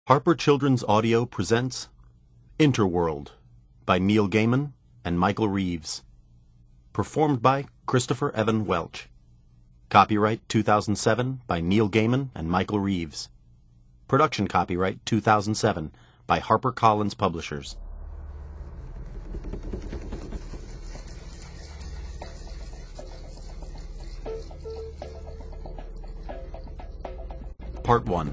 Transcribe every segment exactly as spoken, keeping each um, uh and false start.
Harper Children's Audio presents Interworld by Neil Gaiman and Michael Reeves. Performed by Christopher Evan Welch. Copyright two thousand seven by Neil Gaiman and Michael Reeves. Production copyright two thousand seven by HarperCollins Publishers. Part one.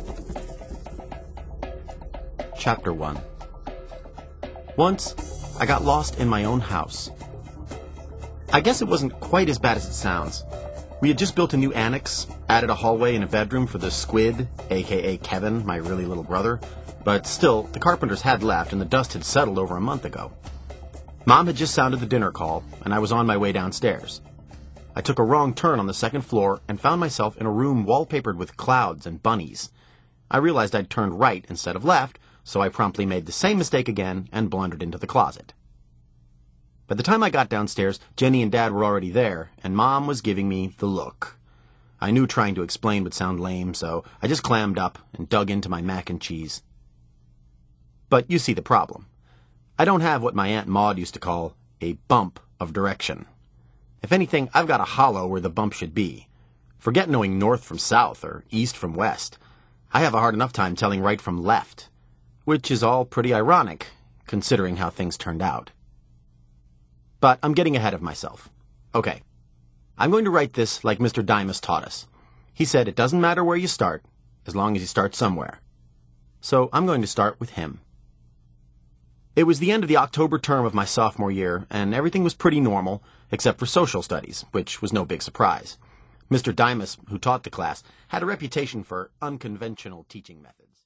Chapter one. Once, I got lost in my own house. I guess it wasn't quite as bad as it sounds. We had just built a new annex, added a hallway and a bedroom for the squid, aka Kevin, my really little brother, but still, the carpenters had left and the dust had settled over a month ago. Mom had just sounded the dinner call, and I was on my way downstairs. I took a wrong turn on the second floor and found myself in a room wallpapered with clouds and bunnies. I realized I'd turned right instead of left, so I promptly made the same mistake again and blundered into the closet. By the time I got downstairs, Jenny and Dad were already there, and Mom was giving me the look. I knew trying to explain would sound lame, so I just clammed up and dug into my mac and cheese. But you see the problem. I don't have what my Aunt Maud used to call a bump of direction. If anything, I've got a hollow where the bump should be. Forget knowing north from south or east from west. I have a hard enough time telling right from left. Which is all pretty ironic, considering how things turned out. But I'm getting ahead of myself. Okay, I'm going to write this like Mister Dimas taught us. He said it doesn't matter where you start, as long as you start somewhere. So I'm going to start with him. It was the end of the October term of my sophomore year, and everything was pretty normal, except for social studies, which was no big surprise. Mister Dimas, who taught the class, had a reputation for unconventional teaching methods.